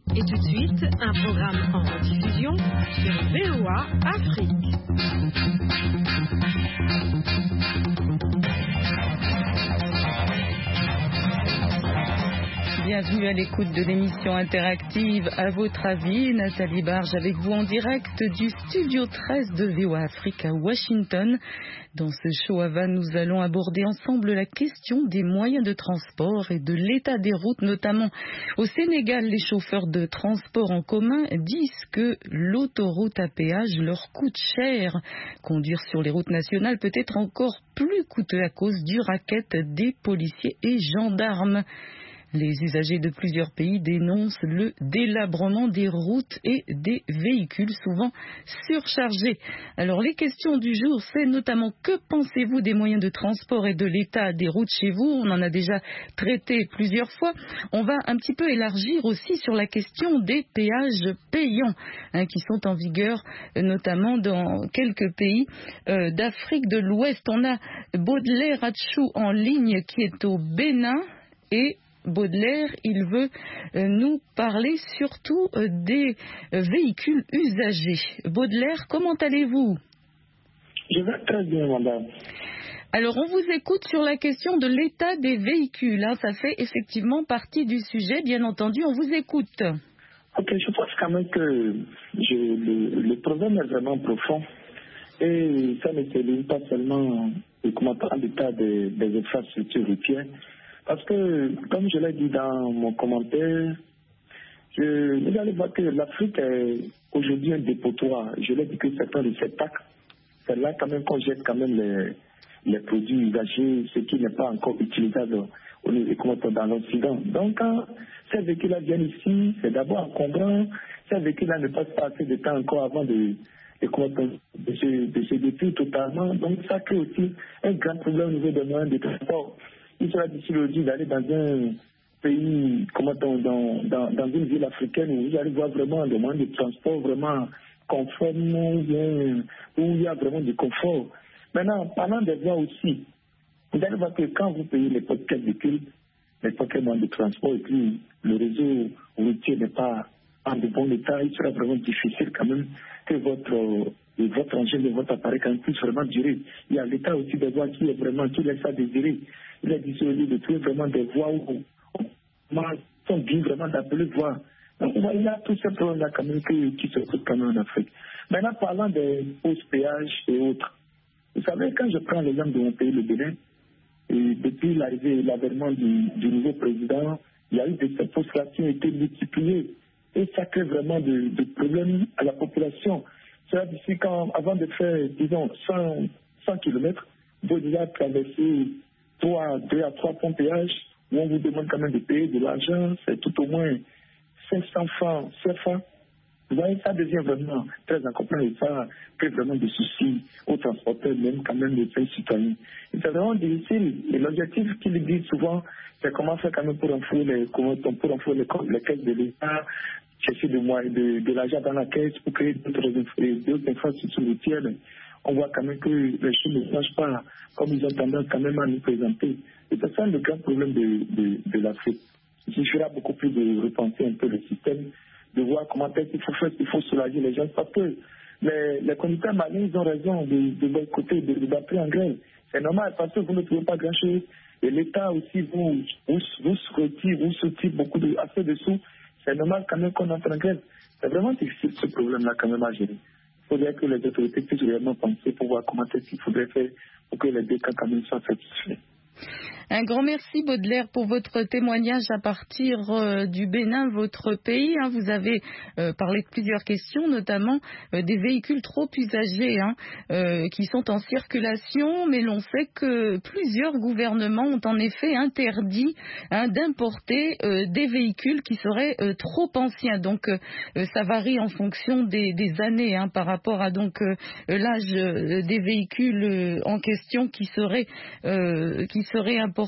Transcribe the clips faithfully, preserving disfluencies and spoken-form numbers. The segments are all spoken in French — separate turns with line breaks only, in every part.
Et tout de suite, un programme en rediffusion sur V O A Afrique.
Bienvenue à l'écoute de l'émission interactive À votre avis, Nathalie Barge avec vous en direct du studio treize de V O A Afrique à Washington. Dans ce show à Vannes, nous allons aborder ensemble la question des moyens de transport et de l'état des routes, notamment au Sénégal. Les chauffeurs de transport en commun disent que l'autoroute à péage leur coûte cher. Conduire sur les routes nationales peut être encore plus coûteux à cause du racket des policiers et gendarmes. Les usagers de plusieurs pays dénoncent le délabrement des routes et des véhicules souvent surchargés. Alors les questions du jour, c'est notamment que pensez-vous des moyens de transport et de l'état des routes chez vous? On en a déjà traité plusieurs fois. On va un petit peu élargir aussi sur la question des péages payants hein, qui sont en vigueur notamment dans quelques pays euh, d'Afrique de l'Ouest. On a Baudelaire Atchou en ligne qui est au Bénin et Baudelaire, il veut euh, nous parler surtout euh, des euh, véhicules usagés. Baudelaire, comment allez-vous?
Je vais très bien, madame.
Alors, on vous écoute sur la question de l'état des véhicules. Hein. Ça fait effectivement partie du sujet, bien entendu. On vous écoute.
Ok, je pense quand même que je, le, le problème est vraiment profond. Et ça ne se limite pas seulement à l'état des, des infrastructures routières. Parce que, comme je l'ai dit dans mon commentaire, je, vous allez voir que l'Afrique est aujourd'hui un dépotoir. Je l'ai dit que c'est un réceptacle. C'est là quand même qu'on jette quand même les, les produits usagés, ce qui n'est pas encore utilisable au niveau, dans l'Occident. Donc, quand ces véhicules-là viennent ici, c'est d'abord encombrant. Ces véhicules-là ne passent pas assez de temps encore avant de, de, de, se, de se détruire totalement. Donc, ça crée aussi un grand problème au niveau des moyens de transport. Il sera difficile aujourd'hui d'aller dans un pays, comment dans, dans, dans, dans une ville africaine où vous allez voir vraiment des moyens de transport vraiment conformes, où il y a vraiment du confort. Maintenant, parlant des voies aussi, vous allez voir que quand vous payez les pockets véhicules, les pockets moyens de transport et puis le réseau routier n'est pas en de bon état, il sera vraiment difficile quand même que votre et votre engin de votre appareil quand même puisse vraiment durer. Il y a l'état aussi des voies qui est vraiment, qui laisse à désirer. Il est difficile de trouver vraiment des voies où on sont bien vraiment d'appeler voies. Donc il y a tous ces problèmes-là quand même qui, qui se trouvent quand même en Afrique. Maintenant, parlant des hausses péages et autres, vous savez, quand je prends l'exemple de mon pays, le Bénin, et depuis l'arrivée et l'avènement du, du nouveau président, il y a eu des postes qui ont été multipliés. Et ça crée vraiment de, de problèmes à la population. C'est-à-dire d'ici quand, avant de faire, disons, cent kilomètres, vous devez traverser trois, deux à trois points péages où on vous demande quand même de payer de l'argent, c'est tout au moins cinq cents francs, C F A. Vous voyez, ça devient vraiment très incomplet et ça crée vraiment des soucis aux transporteurs, même quand même les pays citoyens. Et c'est vraiment difficile. Et l'objectif qu'ils disent souvent, c'est comment faire quand même pour enfouir les, comment, pour enfouir les, les caisses de l'État, chercher de, de, de l'argent dans la caisse pour créer d'autres infrastructures routières. On voit quand même que les choses ne marchent pas comme ils ont tendance quand même à nous présenter. Et c'est ça le grand problème de, de, de l'Afrique. Il suffira beaucoup plus de repenser un peu le système, de voir comment est-ce qu'il faut faire, il faut soulager les gens, parce que les, les conducteurs maliens, ils ont raison de, de boycotter, de, de battre en grève. C'est normal, parce que vous ne trouvez pas grand-chose. Et l'État aussi vous, vous, vous retire, vous soutire beaucoup de, assez de sous. C'est normal quand même qu'on entre en grève. C'est vraiment difficile ce problème-là quand même à gérer. Il faudrait que les autorités puissent réellement penser pour voir comment est-ce qu'il faudrait faire pour que les deux cas quand même soient satisfaits.
Un grand merci Baudelaire pour votre témoignage à partir euh, du Bénin, votre pays. Hein. Vous avez euh, parlé de plusieurs questions, notamment euh, des véhicules trop usagés hein, euh, qui sont en circulation, mais l'on sait que plusieurs gouvernements ont en effet interdit hein, d'importer euh, des véhicules qui seraient euh, trop anciens. Donc euh, ça varie en fonction des, des années hein, par rapport à donc euh, l'âge euh, des véhicules euh, en question qui seraient euh, qui seraient importés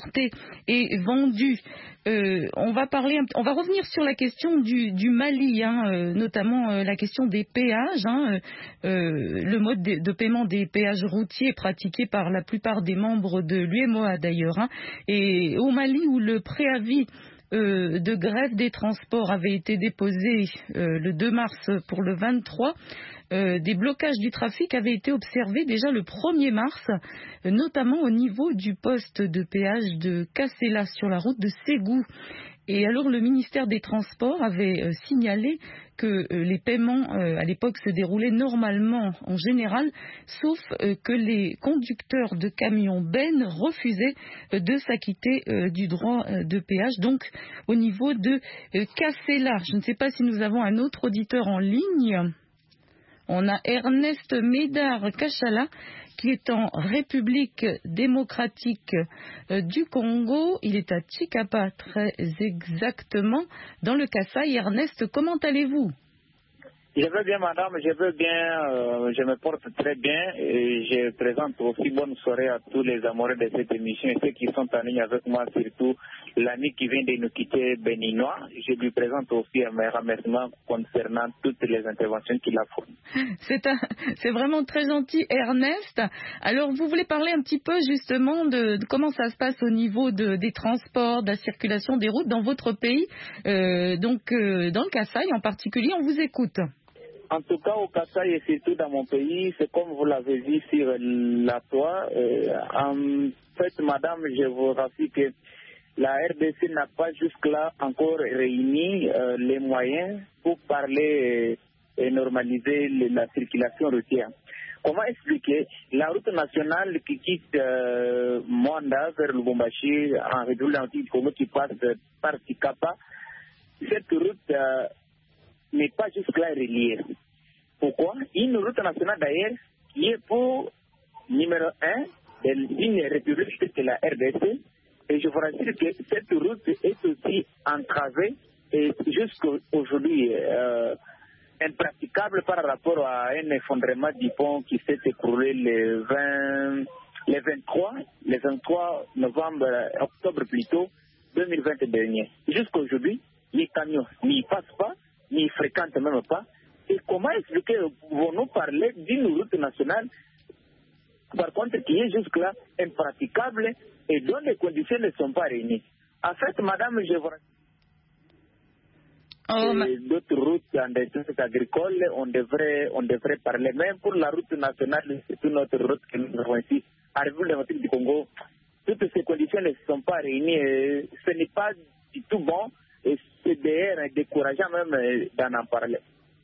et vendus. Euh, on va parler, on va revenir sur la question du, du Mali, hein, euh, notamment euh, la question des péages, hein, euh, le mode de, de paiement des péages routiers pratiqué par la plupart des membres de l'U E M O A d'ailleurs, hein, et au Mali où le préavis euh, de grève des transports avait été déposé euh, le deux mars pour le vingt-trois, euh, des blocages du trafic avaient été observés déjà le premier mars, euh, notamment au niveau du poste de péage de Kassela sur la route de Ségou. Et alors le ministère des Transports avait euh, signalé que euh, les paiements euh, à l'époque se déroulaient normalement en général, sauf euh, que les conducteurs de camions bennes refusaient euh, de s'acquitter euh, du droit euh, de péage. Donc au niveau de euh, Kassela, je ne sais pas si nous avons un autre auditeur en ligne. On a Ernest Médard Kachala qui est en République démocratique euh, du Congo. Il est à Tshikapa, très exactement, dans le Kasaï. Ernest, comment allez-vous ?
Je veux bien, madame, je veux bien, euh, je me porte très bien et je présente aussi bonne soirée à tous les amoureux de cette émission et ceux qui sont en ligne avec moi, surtout l'ami qui vient de nous quitter, Béninois. Je lui présente aussi mes remerciements concernant toutes les interventions qu'il a fournies.
C'est, un, c'est vraiment très gentil, Ernest. Alors, vous voulez parler un petit peu justement de, de comment ça se passe au niveau de, des transports, de la circulation des routes dans votre pays, euh, donc euh, dans le Kasaï en particulier, on vous écoute.
En tout cas, au Kasaï et surtout dans mon pays, c'est comme vous l'avez vu sur la toile. Euh, en fait, madame, je vous rassure que la R D C n'a pas jusque-là encore réuni euh, les moyens pour parler euh, et normaliser le, la circulation routière. Comment expliquer la route nationale qui quitte euh, Mwanda vers Lubumbashi en République du Congo qui passe par Tshikapa? Cette route euh, n'est pas jusque-là reliée. Pourquoi? Une route nationale d'ailleurs qui est pour numéro un d'une république que la R D C. Et je vous rassure que cette route est aussi entravée et jusqu'aujourd'hui euh, impraticable par rapport à un effondrement du pont qui s'est écroulé le vingt, le vingt-trois, le vingt-trois novembre, octobre plutôt, deux mille vingt dernier. Jusqu'aujourd'hui, les camions n'y passent pas, n'y fréquentent même pas. Et comment expliquer, pouvons-nous parler d'une route nationale, par contre, qui est jusque-là impraticable et dont les conditions ne sont pas réunies? En fait, madame, je vous
Oh, ma...
d'autres routes en déserts agricoles, on devrait, on devrait parler. Même pour la route nationale, c'est une autre route que nous avons ici, à la République du Congo. Toutes ces conditions ne sont pas réunies. Et ce n'est pas du tout bon et c'est d'ailleurs décourageant même d'en en parler.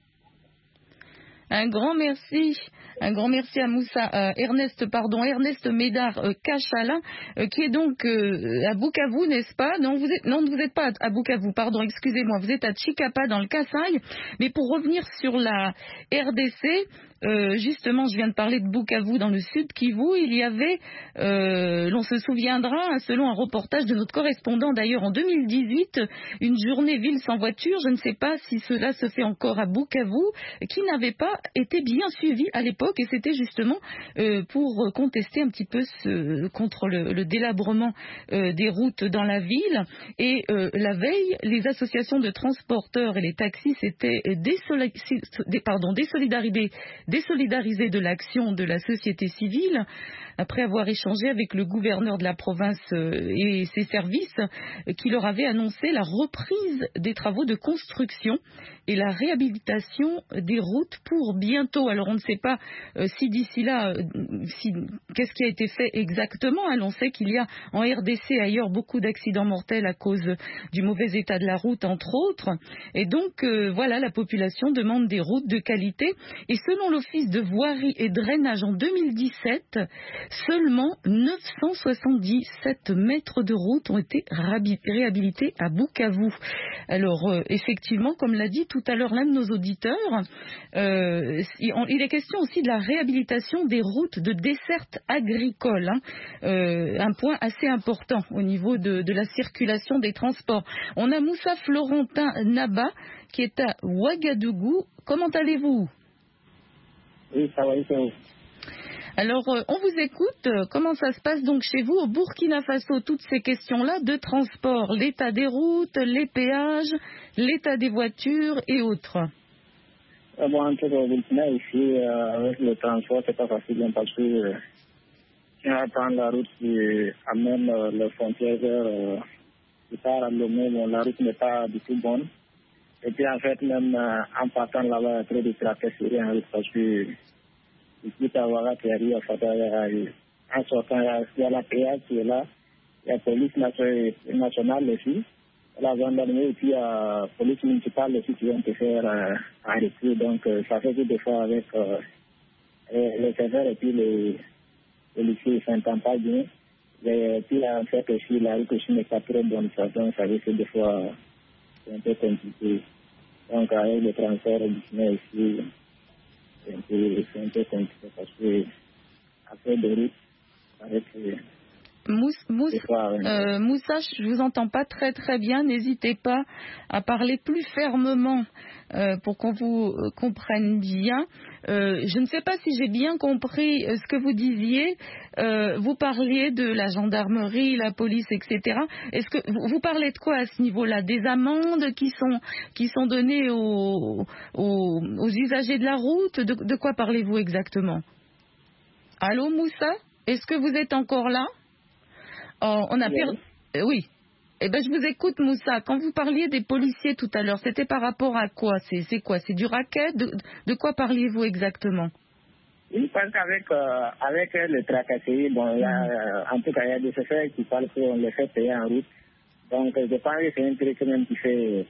Un grand merci, un grand merci à Moussa, euh, Ernest, pardon, Ernest Médard euh, Kachala, euh, qui est donc euh, à Bukavu, n'est-ce pas? Non, vous êtes, non, vous n'êtes pas à Bukavu, pardon, excusez-moi, vous êtes à Tshikapa dans le Kasaï. Mais pour revenir sur la R D C, euh, justement, je viens de parler de Bukavu dans le sud Kivu. Il y avait, euh, l'on se souviendra, selon un reportage de notre correspondant d'ailleurs en deux mille dix-huit, une journée ville sans voiture. Je ne sais pas si cela se fait encore à Bukavu, qui n'avait pas été bien suivi à l'époque, et c'était justement euh, pour contester un petit peu ce, contre le, le délabrement euh, des routes dans la ville. Et euh, la veille, les associations de transporteurs et les taxis s'étaient désolidarisées, pardon, désolidarisées, désolidarisées de l'action de la société civile, après avoir échangé avec le gouverneur de la province euh, et ses services, euh, qui leur avaient annoncé la reprise des travaux de construction et la réhabilitation des routes pour bientôt. Alors on ne sait pas euh, si d'ici là, euh, si, qu'est-ce qui a été fait exactement. Hein. On sait qu'il y a en R D C ailleurs beaucoup d'accidents mortels à cause du mauvais état de la route, entre autres. Et donc euh, voilà, la population demande des routes de qualité. Et selon l'Office de voirie et drainage en deux mille dix-sept, seulement neuf cent soixante-dix-sept mètres de route ont été réhabilités à Bukavu. Alors euh, effectivement, comme l'a dit tout à l'heure l'un de nos auditeurs, euh, il est question aussi de la réhabilitation des routes de desserte agricole, hein, euh, un point assez important au niveau de, de la circulation des transports. On a Moussa Florentin Naba qui est à Ouagadougou. Comment allez-vous?
Oui, ça va, ça va.
Alors, euh, on vous écoute. Comment ça se passe donc chez vous au Burkina Faso, toutes ces questions-là de transport, l'état des routes, les péages, l'état des voitures et autres?
Euh, bon, en tout cas, au Burkina, ici, euh, avec le transport, c'est pas facile parce que euh, si on prend la route qui amène euh, les frontières vers euh, qui part à Lomé, bon, la route n'est pas du tout bonne. Et puis en fait, même euh, en partant là-bas, il y a trop de tracasseries en route parce que ici, Tawara qui arrive à Fatah, en sortant, il y a la P A qui est là, il y a la police nationale aussi, la gendarmerie et puis la police municipale aussi qui vont te faire euh, arrêter. Donc euh, ça fait que des fois avec euh, les serveurs et puis les policiers, ils ne s'entendent pas bien. Et puis en fait aussi, la route aussi n'est pas très bonne, ça, donc ça veut dire que des fois c'est un peu compliqué. Donc avec le transport ici, c'est un peu, c'est un peu compliqué parce que après de route, avec
Mouss, Mouss,
fois, ouais.
euh, Moussa, je vous entends pas très très bien. N'hésitez pas à parler plus fermement euh, pour qu'on vous euh, comprenne bien. Euh, je ne sais pas si j'ai bien compris euh, ce que vous disiez. Euh, vous parliez de la gendarmerie, la police, et cetera. Est-ce que vous, vous parlez de quoi à ce niveau-là? Des amendes qui sont qui sont données aux, aux, aux usagers de la route? De, de quoi parlez-vous exactement? Allô, Moussa? Est-ce que vous êtes encore là? Oh, on a perdu. Euh, oui. Eh ben, je vous écoute, Moussa. Quand vous parliez des policiers tout à l'heure, c'était par rapport à quoi? C'est, c'est quoi? C'est du racket? de, de quoi parliez-vous exactement?
Oui, parce qu'avec euh, avec le tracasserie, bon, il y a, euh, en tout cas, il y a des chauffeurs qui parlent qu'on les fait payer en route. Donc, je pense que c'est un truc même qui fait,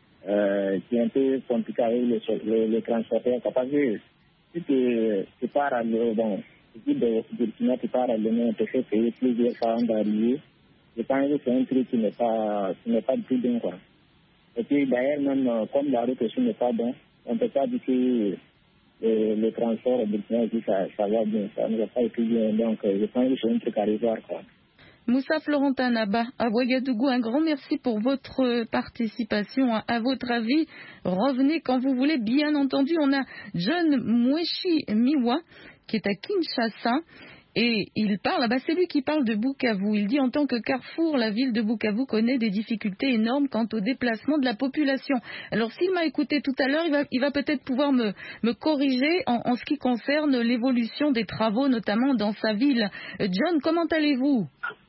euh, qui est un peu compliqué avec le, le, le transporteur. Parce que si tu, tu pars à l'eau, bon, si de Burkina, tu pars à l'eau, on te fait payer plusieurs fois avant d'arriver. Je pense que c'est un truc qui n'est pas, qui n'est pas du tout bien, quoi. Et puis, d'ailleurs, même, euh, comme la route aussi n'est pas bon, on ne peut pas dire que le, le transport au Burkina, ça, ça va bien, ça ne va pas être bien. Donc, euh, je pense que c'est un truc à revoir, quoi.
Moussa Florentin Naba, à Ouagadougou, un grand merci pour votre participation. À votre avis, revenez quand vous voulez. Bien entendu, on a John Mweshi Miwa, qui est à Kinshasa, et il parle, ah bah c'est lui qui parle de Bukavu. Il dit: en tant que carrefour, la ville de Bukavu connaît des difficultés énormes quant au déplacement de la population. Alors s'il m'a écouté tout à l'heure, il va, il va peut-être pouvoir me, me corriger en, en ce qui concerne l'évolution des travaux, notamment dans sa ville. John, comment allez-vous?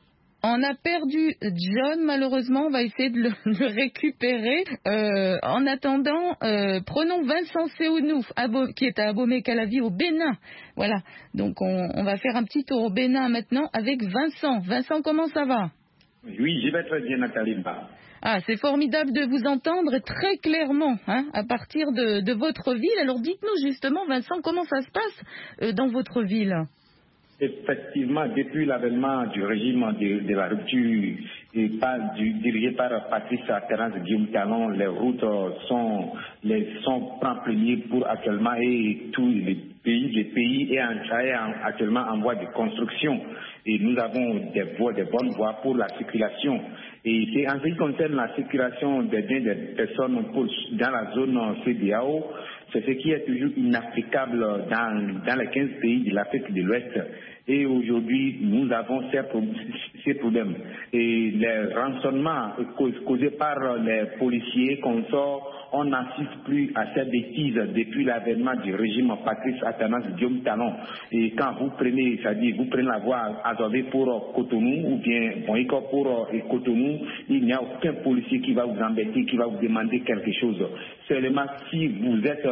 On a perdu John, malheureusement, on va essayer de le, de le récupérer. Euh, en attendant, euh, prenons Vincent Seounou, qui est à Abomey-Calavi au Bénin. Voilà, donc on, on va faire un petit tour au Bénin maintenant avec Vincent. Vincent, comment ça va?
Oui, je vais très bien, Nathalie.
Ah, c'est formidable de vous entendre très clairement, hein, à partir de, de votre ville. Alors dites-nous justement, Vincent, comment ça se passe euh, dans votre ville?
Effectivement, depuis l'avènement du régime de, de la rupture et par, du, dirigé par Patrice Terrance Guillaume Talon, les routes sont, les, sont remplis pour actuellement et tous les pays, les pays est, en, est en, actuellement en voie de construction. Et nous avons des voies, des bonnes voies pour la circulation. Et c'est en ce qui concerne la circulation des biens des personnes pour, dans la zone C D A O, c'est ce qui est toujours inapplicable dans, dans les quinze pays de l'Afrique de l'Ouest. Et aujourd'hui, nous avons ces, ces problèmes. Et les rançonnements causés par les policiers qu'on sort, on n'assiste plus à ces bêtises depuis l'avènement du régime Patrice Athanas Guillaume Talon. Et quand vous prenez, c'est-à-dire vous prenez la voie Azové pour Cotonou ou bien Moïka pour Cotonou, il n'y a aucun policier qui va vous embêter, qui va vous demander quelque chose. Seulement si vous êtes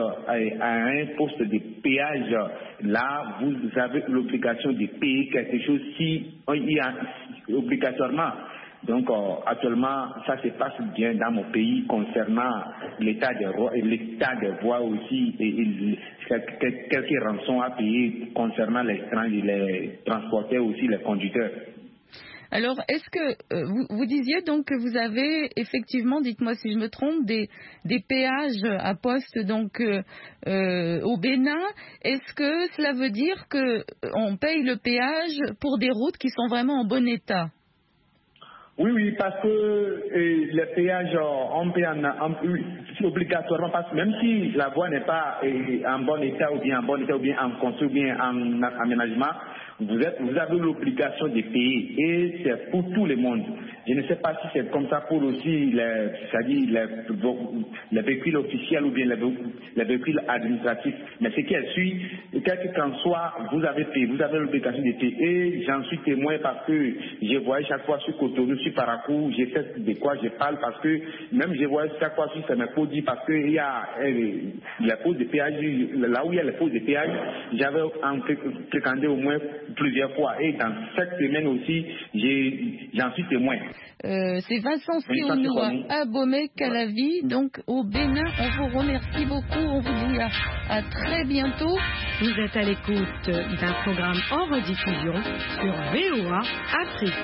à un poste de péage, là, vous avez l'obligation de payer quelque chose si il y a obligatoirement. Donc euh, actuellement, ça se passe bien dans mon pays concernant l'état des voies et l'état des voies aussi et, et quelques rançons à payer concernant les, les transporteurs aussi, les conducteurs.
Alors, est-ce que euh, vous, vous disiez donc que vous avez effectivement, dites-moi si je me trompe, des, des péages à poste donc euh, euh, au Bénin. Est-ce que cela veut dire que on paye le péage pour des routes qui sont vraiment en bon état?
Oui, oui, parce que euh, les péages, on paye en, en, obligatoirement, parce que même si la voie n'est pas euh, en bon état ou bien en bon état ou bien en construction ou bien en, en aménagement, vous, êtes, vous avez l'obligation de payer et c'est pour tout le monde. Je ne sais pas si c'est comme ça pour aussi les, c'est-à-dire les, les véhicules officiels ou bien les, les véhicules administratifs. Mais ce qui est sûr, quel qu'en soit, vous avez payé, vous avez l'obligation de payer. Et j'en suis témoin parce que je voyais chaque fois sur Cotonou, sur Parakou, je sais de quoi je parle parce que même je voyais chaque fois sur Séméfodi parce qu'il y a euh, les poses de péage, là où il y a les poses de péage, j'avais fréquenté au moins plusieurs fois. Et dans cette semaine aussi, j'en suis témoin.
Euh, c'est Vincent Sionoua à Abomey-Calavi, donc au Bénin. On vous remercie beaucoup, on vous dit à, à très bientôt.
Vous êtes à l'écoute d'un programme en rediffusion sur V O A Afrique.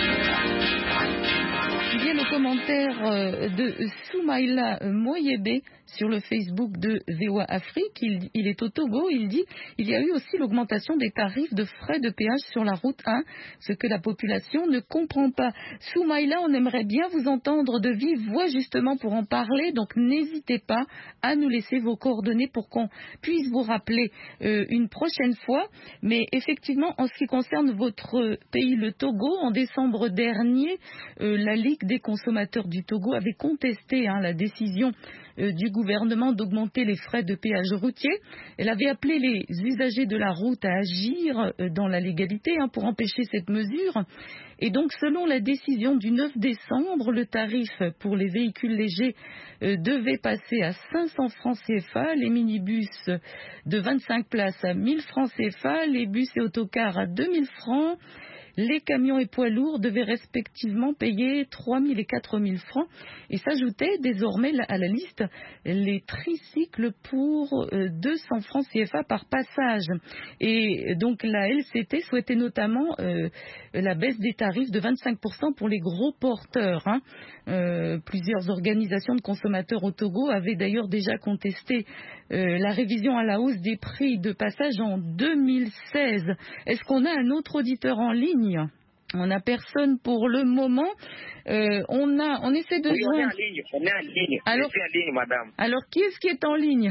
Il y a le commentaire de Soumaïla Moyebe sur le Facebook de V O A Afrique. Il, il est au Togo. Il dit il y a eu aussi l'augmentation des tarifs de frais de péage sur la route un, ce que la population ne comprend pas. Soumaïla, on aimerait bien vous entendre de vive voix justement pour en parler. Donc n'hésitez pas à nous laisser vos coordonnées pour qu'on puisse vous rappeler euh, une prochaine fois. Mais effectivement, en ce qui concerne votre pays, le Togo, en décembre dernier, euh, la Ligue des consommateurs du Togo avait contesté hein, la décision euh, du gouvernement d'augmenter les frais de péage routier. Elle avait appelé les usagers de la route à agir euh, dans la légalité hein, pour empêcher cette mesure. Et donc, selon la décision du neuf décembre, le tarif pour les véhicules légers euh, devait passer à cinq cents francs C F A, les minibus de vingt-cinq places à mille francs C F A, les bus et autocars à deux mille francs. Les camions et poids lourds devaient respectivement payer trois mille et quatre mille francs et s'ajoutaient désormais à la liste les tricycles pour deux cents francs C F A par passage. Et donc la L C T souhaitait notamment euh, la baisse des tarifs de vingt-cinq pour cent pour les gros porteurs. Hein. Euh, plusieurs organisations de consommateurs au Togo avaient d'ailleurs déjà contesté euh, la révision à la hausse des prix de passage en deux mille seize. Est-ce qu'on a un autre auditeur en ligne ? On n'a personne pour le moment. Euh, on a, on essaie de
oui,
joindre.
On est en ligne. On est en ligne.
Alors,
Je suis en ligne, madame.
Alors, qui est-ce qui est en ligne?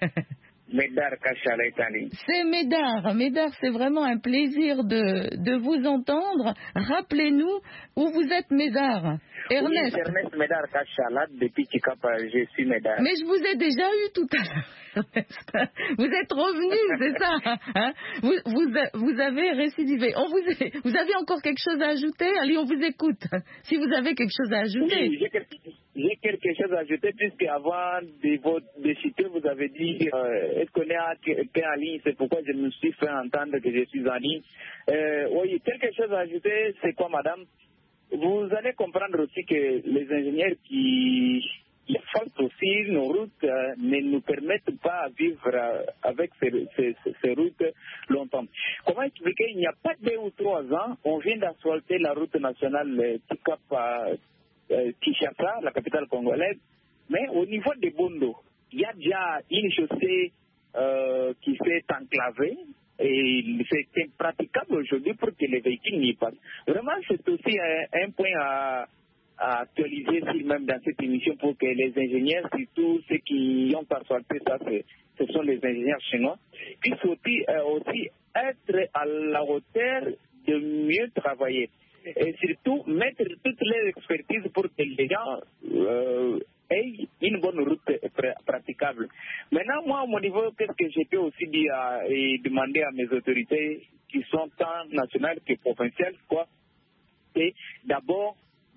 Médard Kachala est en ligne.
C'est Médard. Médard, c'est vraiment un plaisir de, de vous entendre. Rappelez-nous où vous êtes, Médard. Ernest.
Oui, Ernest Médard Kachala, depuis Chikapa, je suis Médard.
Mais je vous ai déjà eu tout à l'heure, Ernest. Vous êtes revenu, c'est ça hein vous, vous, vous avez récidivé. On vous, est, vous avez encore quelque chose à ajouter? Allez, on vous écoute. Si vous avez quelque chose à ajouter.
Oui, j'ai quelque, j'ai quelque chose à ajouter, puisque avant de, vous, de citer, vous avez dit euh, est-ce qu'on est en ligne? C'est pourquoi je me suis fait entendre que je suis en ligne. Euh, oui, quelque chose à ajouter, c'est quoi, madame? Vous allez comprendre aussi que les ingénieurs qui, qui font aussi nos routes euh, ne nous permettent pas de vivre euh, avec ces, ces, ces routes longtemps. Comment expliquer? Il n'y a pas deux ou trois ans, on vient d'asphalter la route nationale euh, Tikapa euh, Kinshasa, la capitale congolaise, mais au niveau de Bondo, il y a déjà une chaussée euh, qui s'est enclavée. Et c'est impraticable aujourd'hui pour que les véhicules n'y passent. Vraiment, c'est aussi un, un point à, à actualiser ici même dans cette émission pour que les ingénieurs, surtout ceux qui ont asphalté ça, ce sont les ingénieurs chinois, puissent aussi, euh, aussi être à la hauteur de mieux travailler. Et surtout, mettre toutes les expertises pour que les gens euh, aient une bonne route pr- praticable. Maintenant, moi, à mon niveau, qu'est-ce que je peux aussi dire à, et demander à mes autorités qui sont tant nationales que provinciales, quoi, c'est d'abord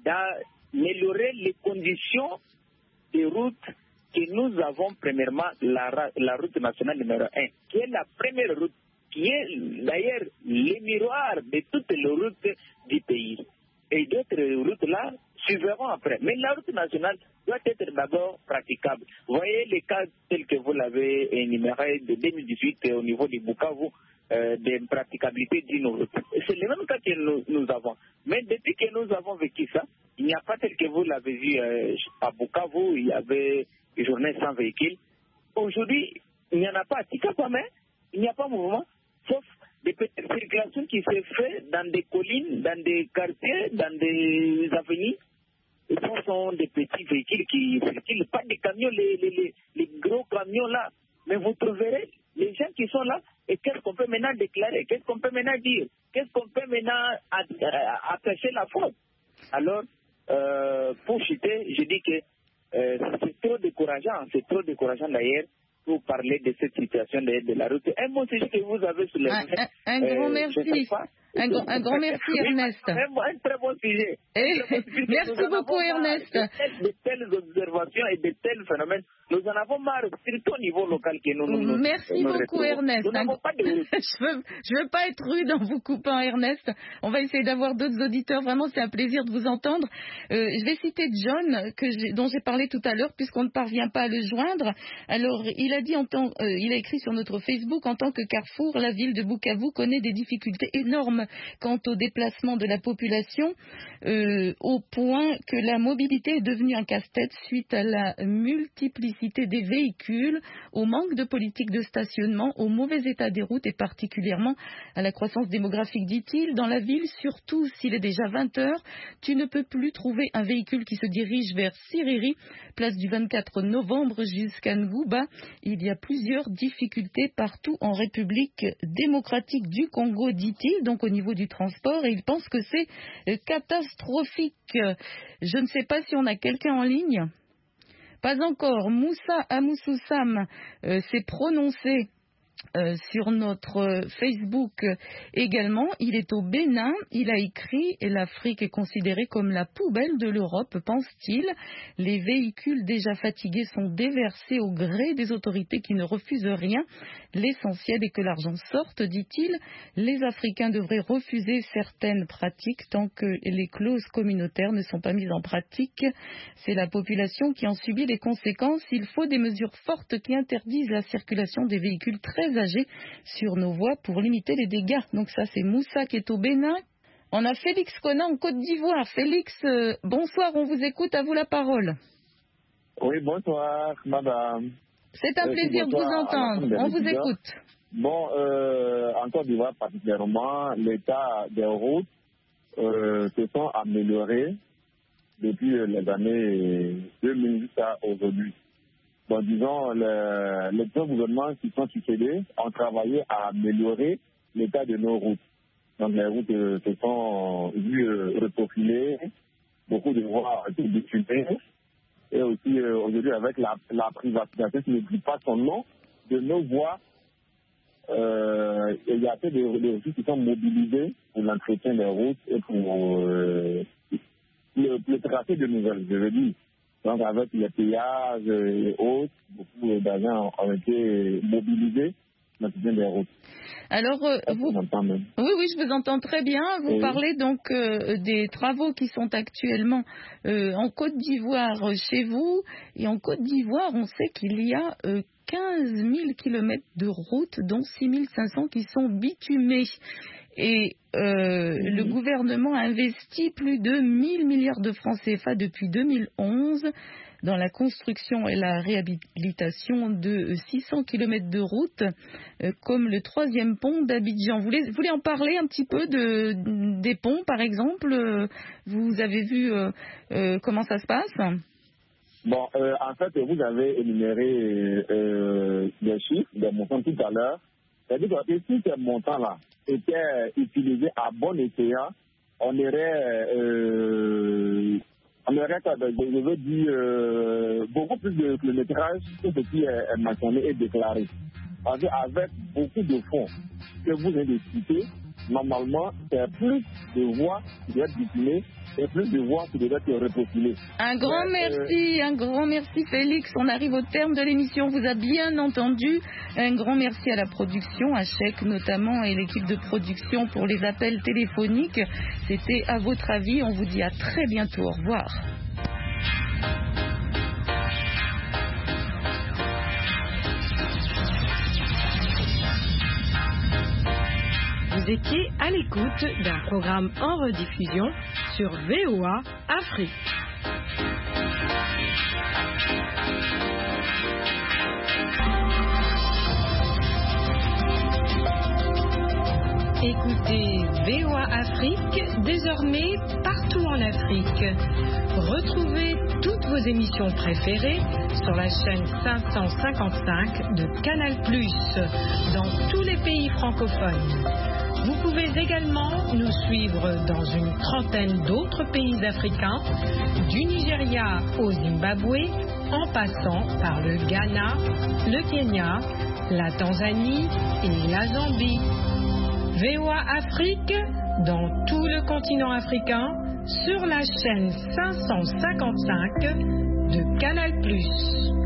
d'améliorer les conditions des routes que nous avons, premièrement, la, la route nationale numéro un, qui est la première route, qui est d'ailleurs le miroir de toutes les routes du pays. Et d'autres routes-là suivront après. Mais la route nationale doit être d'abord praticable. Vous voyez les cas tels que vous l'avez énuméré de deux mille dix-huit au niveau du Bukavu, euh, d'impraticabilité d'une route. C'est le même cas que nous, nous avons. Mais depuis que nous avons vécu ça, il n'y a pas tel que vous l'avez vu euh, à Bukavu, il y avait une journée sans véhicule. Aujourd'hui, il n'y en a pas à Tikapa, mais il n'y a pas de mouvement, sauf des petites circulations qui se font dans des collines, dans des quartiers, dans des avenues. Et ce sont des petits véhicules qui circulent, pas des camions, les, les, les, les gros camions là. Mais vous trouverez les gens qui sont là, Et qu'est-ce qu'on peut maintenant déclarer? Qu'est-ce qu'on peut maintenant dire? Qu'est-ce qu'on peut maintenant attacher la faute? Alors, euh, pour chuter, je dis que euh, c'est trop décourageant, c'est trop décourageant d'ailleurs pour parler de cette situation de, de la route. Un bon sujet que vous avez sur le
un, un, un euh, grand merci. Un, un grand merci, Ernest.
Un, un très bon sujet.
Et,
très bon sujet.
Merci
nous
beaucoup, Ernest.
De telles, de telles observations et de tels phénomènes, nous en avons marre, surtout au niveau local que nous nous
Merci
nous
beaucoup,
retrouvons.
Ernest.
Nous n'avons pas de...
je veux, je veux pas être rude en vous coupant, Ernest. On va essayer d'avoir d'autres auditeurs. Vraiment, c'est un plaisir de vous entendre. Euh, je vais citer John, que j'ai, dont j'ai parlé tout à l'heure, puisqu'on ne parvient pas à le joindre. Alors, il a dit en tant, euh, il a écrit sur notre Facebook, en tant que Carrefour, la ville de Bukavu connaît des difficultés énormes quant au déplacement de la population, euh, au point que la mobilité est devenue un casse-tête suite à la multiplicité des véhicules, au manque de politique de stationnement, au mauvais état des routes et particulièrement à la croissance démographique, dit-il. Dans la ville, surtout s'il est déjà vingt heures, tu ne peux plus trouver un véhicule qui se dirige vers Siriri, place du vingt-quatre novembre jusqu'à Ngouba. Il y a plusieurs difficultés partout en République démocratique du Congo, dit-il, donc au niveau du transport, et il pense que c'est catastrophique. Je ne sais pas si on a quelqu'un en ligne. Pas encore. Moussa Amoussoussam euh, s'est prononcé Euh, sur notre euh, Facebook euh, également. Il est au Bénin. Il a écrit « L'Afrique est considérée comme la poubelle de l'Europe, pense-t-il. Les véhicules déjà fatigués sont déversés au gré des autorités qui ne refusent rien. L'essentiel est que l'argent sorte, dit-il. Les Africains devraient refuser certaines pratiques tant que les clauses communautaires ne sont pas mises en pratique. C'est la population qui en subit les conséquences. Il faut des mesures fortes qui interdisent la circulation des véhicules très âgés sur nos voies pour limiter les dégâts. » Donc ça, c'est Moussa qui est au Bénin. On a Félix Conan en Côte d'Ivoire. Félix, euh, bonsoir, on vous écoute, à vous la parole.
Oui, bonsoir, madame.
C'est un euh, plaisir de vous entendre, on vous écoute.
Bon, euh, en Côte d'Ivoire particulièrement, l'état des routes euh, se sont améliorés depuis les années deux mille jusqu'à aujourd'hui. Bon, disons, le, les deux gouvernements qui sont succédés ont travaillé à améliorer l'état de nos routes. Donc, les routes euh, se sont vues euh, reprofilées, beaucoup de voies ont été bitumées, et aussi euh, aujourd'hui avec la, la privatisation, qui ne dit pas son nom, de nos voies, euh, il y a peu de, de ressources qui sont mobilisées pour l'entretien des routes et pour euh, le, le tracé de nouvelles, je veux dire. Donc, avec les péages et autres, beaucoup d'argent ont été mobilisés dans le des routes.
Alors, euh, vous... oui, oui, je vous entends très bien. Vous oui. parlez donc euh, des travaux qui sont actuellement euh, en Côte d'Ivoire chez vous. Et en Côte d'Ivoire, on sait qu'il y a euh, quinze mille kilomètres de routes, dont six mille cinq cents qui sont bitumées. Et euh, mmh. le gouvernement a investi plus de mille milliards de francs C F A depuis deux mille onze dans la construction et la réhabilitation de six cents kilomètres de routes, euh, comme le troisième pont d'Abidjan. Vous voulez, vous voulez en parler un petit peu de, des ponts, par exemple? Vous avez vu euh, euh, comment ça se passe?
Bon, euh, en fait, vous avez énuméré euh, des chiffres, des montants tout à l'heure. C'est-à-dire que si ces montants-là étaient utilisés à bon escient, on aurait, euh, on aurait je veux dire, euh, beaucoup plus de kilométrage que ce qui est mentionné et déclaré. Parce qu'avec beaucoup de fonds que vous venez de citer, normalement, c'est plus de voies qui doivent être bitumées et plus de voies qui doivent être reprofilées.
Un grand Mais, merci, euh... un grand merci Félix. On arrive au terme de l'émission, vous a bien entendu. Un grand merci à la production, à Chèque notamment et l'équipe de production pour les appels téléphoniques. C'était À votre avis. On vous dit à très bientôt. Au revoir.
Vous étiez à l'écoute d'un programme en rediffusion sur V O A Afrique. Écoutez V O A Afrique désormais partout en Afrique. Retrouvez toutes vos émissions préférées sur la chaîne cinq cent cinquante-cinq de Canal plus, dans tous les pays francophones. Vous pouvez également nous suivre dans une trentaine d'autres pays africains, du Nigeria au Zimbabwe, en passant par le Ghana, le Kenya, la Tanzanie et la Zambie. V O A Afrique, dans tout le continent africain, sur la chaîne cinq cent cinquante-cinq de Canal plus.